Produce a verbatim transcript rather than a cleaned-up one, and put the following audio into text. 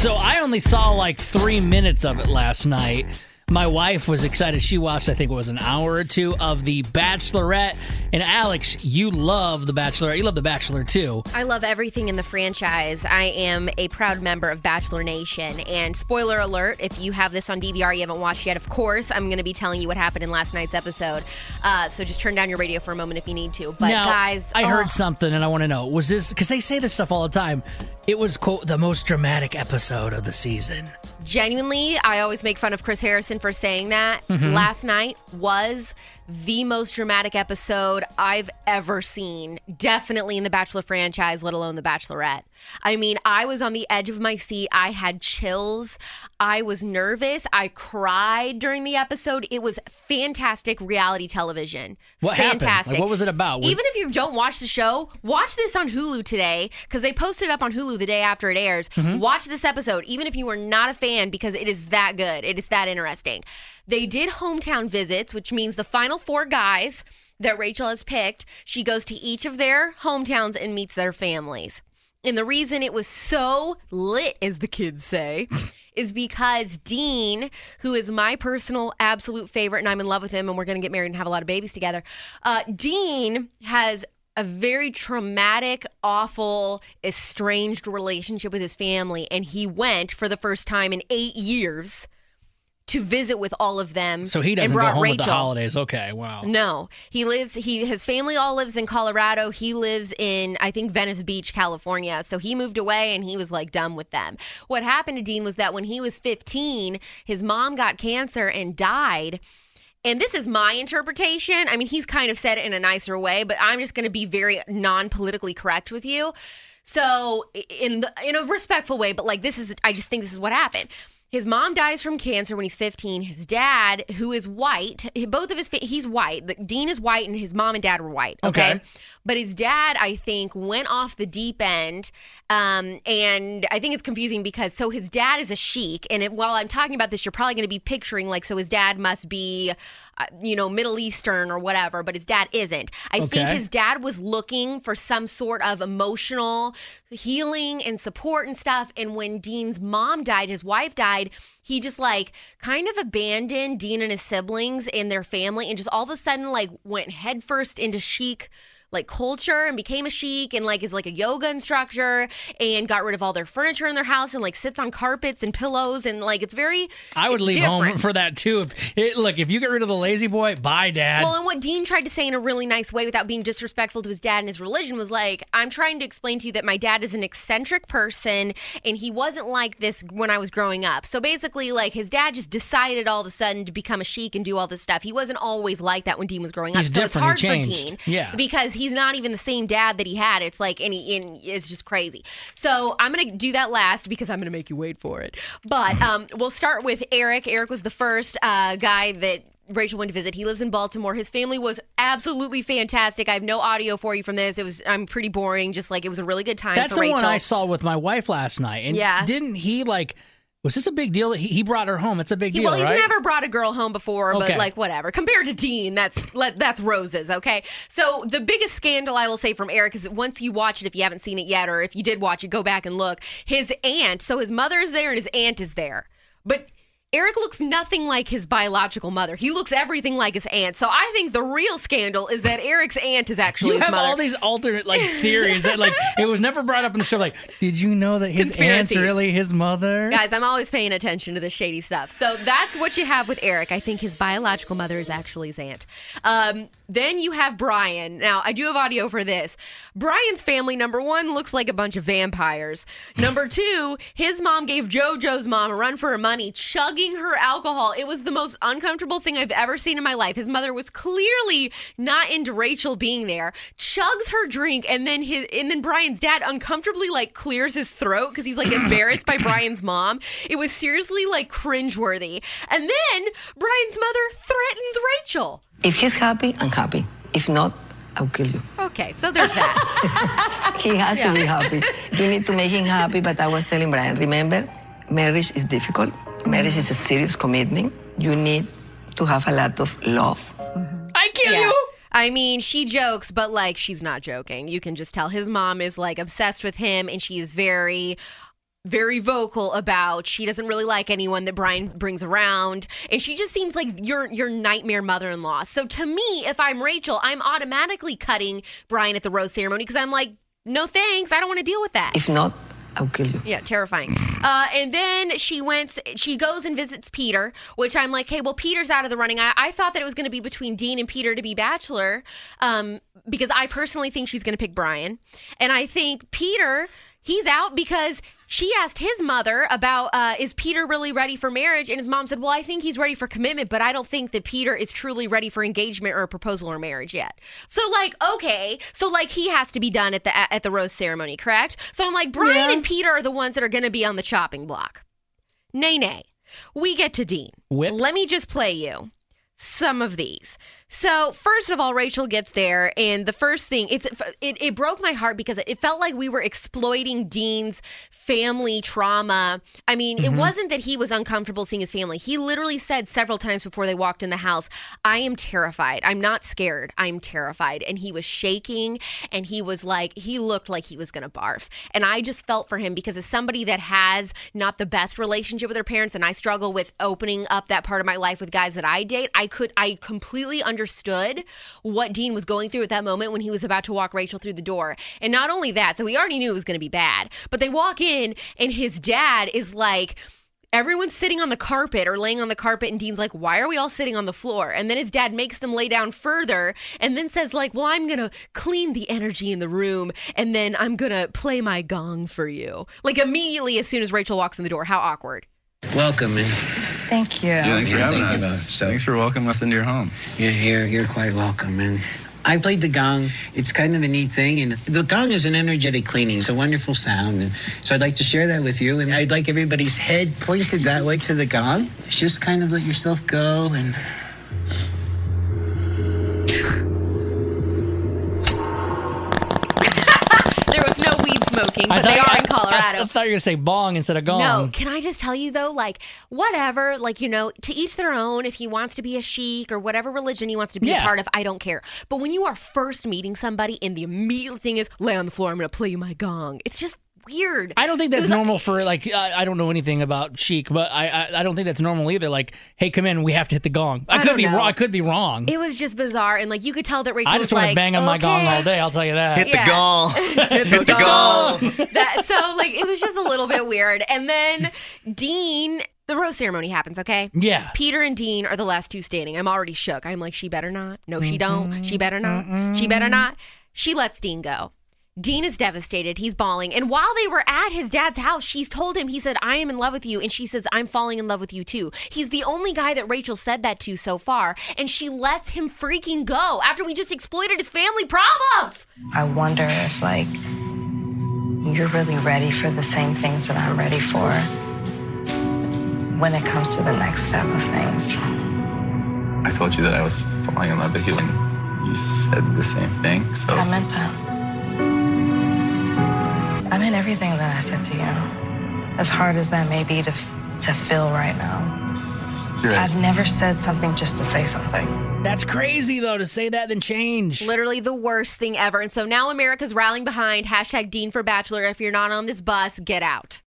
So I only saw like three minutes of it last night. My wife was excited. She watched, I think it was an hour or two of The Bachelorette. And Alex, you love The Bachelorette. You love The Bachelor too. I love everything in the franchise. I am a proud member of Bachelor Nation. And spoiler alert, if you have this on D V R you haven't watched yet, of course, I'm going to be telling you what happened in last night's episode. Uh, so just turn down your radio for a moment if you need to. But now, guys, I oh. heard something and I want to know, was this, because they say this stuff all the time, it was, quote, the most dramatic episode of the season. Genuinely, I always make fun of Chris Harrison for saying that. Mm-hmm. Last night was the most dramatic episode I've ever seen. Definitely in the Bachelor franchise, let alone the Bachelorette. I mean, I was on the edge of my seat. I had chills. I was nervous. I cried during the episode. It was fantastic reality television. What fantastic. happened? Like, what was it about? Even if you don't watch the show, watch this on Hulu today because they posted up on Hulu the day after it airs. Mm-hmm. Watch this episode, even if you are not a fan, because it is that good. It is that interesting. They did hometown visits, which means the final four guys that Rachel has picked, she goes to each of their hometowns and meets their families. And the reason it was so lit, as the kids say, is because Dean, who is my personal absolute favorite, and I'm in love with him, and we're going to get married and have a lot of babies together. Uh, Dean has a very traumatic, awful, estranged relationship with his family, and he went for the first time in eight years to visit with all of them. So he doesn't go home Rachel. With the holidays. Okay, wow. No. He lives, he his family all lives in Colorado. He lives in, I think, Venice Beach, California. So he moved away and he was like done with them. What happened to Dean was that when he was fifteen, his mom got cancer and died. And this is my interpretation. I mean, he's kind of said it in a nicer way, but I'm just going to be very non-politically correct with you. So in the, in a respectful way, but like this is, I just think this is what happened. His mom dies from cancer when he's fifteen. His dad, who is white, both of his, he's white. Dean is white and his mom and dad were white. Okay. okay. But his dad, I think, went off the deep end. Um, and I think it's confusing because, so his dad is a sheik. And it, while I'm talking about this, you're probably going to be picturing like, so his dad must be, uh, you know, Middle Eastern or whatever, but his dad isn't. I okay. think his dad was looking for some sort of emotional healing and support and stuff. And when Dean's mom died, his wife died, he just like kind of abandoned Dean and his siblings and their family and just all of a sudden like went headfirst into chic like culture and became a sheik and like is like a yoga instructor and got rid of all their furniture in their house and like sits on carpets and pillows and like it's very I would it's leave different. home for that too. If it, look, if you get rid of the lazy boy, bye, Dad. Well, and what Dean tried to say in a really nice way without being disrespectful to his dad and his religion was like, I'm trying to explain to you that my dad is an eccentric person and he wasn't like this when I was growing up. So basically like his dad just decided all of a sudden to become a sheik and do all this stuff. He wasn't always like that when Dean was growing up. He's so different. it's hard he for Dean yeah. because he's not even the same dad that he had. It's like, and, he, and it's just crazy. So I'm going to do that last because I'm going to make you wait for it. But um, we'll start with Eric. Eric was the first uh, guy that Rachel went to visit. He lives in Baltimore. His family was absolutely fantastic. I have no audio for you from this. It was I'm pretty boring. Just like it was a really good time. That's for the Rachel. one I saw with my wife last night. And yeah. didn't he like? Was this a big deal? He, he brought her home. It's a big deal, well, he's right? never brought a girl home before, okay. but like whatever. Compared to Dean, that's that's roses, okay? So the biggest scandal I will say from Eric is that once you watch it, if you haven't seen it yet, or if you did watch it, go back and look. His aunt, so his mother is there and his aunt is there, but Eric looks nothing like his biological mother. He looks everything like his aunt. So I think the real scandal is that Eric's aunt is actually you his have mother. all these alternate like theories that like it was never brought up in the show. Like, did you know that his aunt's really his mother? Guys, I'm always paying attention to this shady stuff. So that's what you have with Eric. I think his biological mother is actually his aunt. Um, then you have Brian. Now, I do have audio for this. Brian's family, number one, looks like a bunch of vampires. Number two, his mom gave JoJo's mom a run for her money, chugging her alcohol. It was the most uncomfortable thing I've ever seen in my life. His mother was clearly not into Rachel being there, chugs her drink, and then his and then Brian's dad uncomfortably like clears his throat because he's like embarrassed by Brian's mom. It was seriously like cringeworthy. And then Brian's mother threatens Rachel. If he's happy, I'm happy. If not, I'll kill you. Okay, so there's that. He has yeah. to be happy. You need to make him happy, but I was telling Brian, remember, marriage is difficult. Marriage is a serious commitment. You need to have a lot of love. Mm-hmm. I kill yeah. you! I mean, she jokes, but like she's not joking. You can just tell his mom is like obsessed with him and she is very very vocal about she doesn't really like anyone that Brian brings around, and she just seems like your your nightmare mother-in-law. So to me, if I'm Rachel, I'm automatically cutting Brian at the rose ceremony because I'm like, no thanks, I don't want to deal with that. If not, I'll kill you. Yeah, terrifying. Uh, and then she went, she goes and visits Peter, which I'm like, hey, well, Peter's out of the running. I, I thought that it was going to be between Dean and Peter to be Bachelor, um, because I personally think she's going to pick Brian. And I think Peter, he's out because she asked his mother about, uh, is Peter really ready for marriage? And his mom said, well, I think he's ready for commitment, but I don't think that Peter is truly ready for engagement or a proposal or marriage yet. So, like, okay. So, like, he has to be done at the at the rose ceremony, correct? So I'm like, Brian Yeah. and Peter are the ones that are going to be on the chopping block. Nay, nay. We get to Dean. Whip. Let me just play you some of these. So first of all, Rachel gets there, and the first thing, it's it, it broke my heart because it felt like we were exploiting Dean's family trauma. I mean, mm-hmm. It wasn't that he was uncomfortable seeing his family. He literally said several times before they walked in the house, I am terrified. I'm not scared. I'm terrified. And he was shaking, and he was like, he looked like he was going to barf. And I just felt for him because as somebody that has not the best relationship with their parents, and I struggle with opening up that part of my life with guys that I date, I could, I completely understood understood what Dean was going through at that moment when he was about to walk Rachel through the door. And not only that, so we already knew it was going to be bad, but they walk in and his dad is like, everyone's sitting on the carpet or laying on the carpet, and Dean's like, why are we all sitting on the floor? And then his dad makes them lay down further and then says like, well, I'm going to clean the energy in the room, and then I'm going to play my gong for you. Like immediately as soon as Rachel walks in the door. How awkward. Welcome, man. Thank you. Yeah, thanks for Yeah, having thank you, us. both. So- Thanks for welcoming us into your home. You're here. You're quite welcome, man. I played the gong. It's kind of a neat thing. And the gong is an energetic cleaning. It's a wonderful sound. And so I'd like to share that with you. And I'd like everybody's head pointed that way to the gong. Just kind of let yourself go and... There was no weed smoking, I but they thought- are in I- Colorado. I, I thought you were going to say bong instead of gong. No, can I just tell you though, like, whatever, like, you know, to each their own. If he wants to be a sheik or whatever religion he wants to be Yeah. a part of, I don't care. But when you are first meeting somebody and the immediate thing is, lay on the floor, I'm going to play you my gong, it's just weird. I don't think It that's was- normal for, like, uh, I don't know anything about chic, but I, I I don't think that's normal either. Like, hey, come in, we have to hit the gong. I, I could don't be know. wrong. I could be wrong. It was just bizarre, and like you could tell that Rachel I was just want like, to bang on my gong okay. all day, I'll tell you that. Hit Yeah. the gong. Hit the the gong. That, so like it was just a little bit weird. And then Dean, the rose ceremony happens, okay? Yeah. Peter and Dean are the last two standing. I'm already shook. I'm like, she better not. No, she Mm-hmm. don't. She better not. She better not. She lets Dean go. Dean is devastated. He's bawling. And while they were at his dad's house, she's told him, he said, I am in love with you. And she says, I'm falling in love with you too. He's the only guy that Rachel said that to so far. And she lets him freaking go after we just exploited his family problems. I wonder if, like, you're really ready for the same things that I'm ready for when it comes to the next step of things. I told you that I was falling in love with you, and you said the same thing, so... I meant that. I meant everything that I said to you. As hard as that may be to, to feel right now. You're right. I've never said something just to say something. That's crazy, though, to say that then change. Literally the worst thing ever. And so now America's rallying behind hashtag Dean for Bachelor. If you're not on this bus, get out.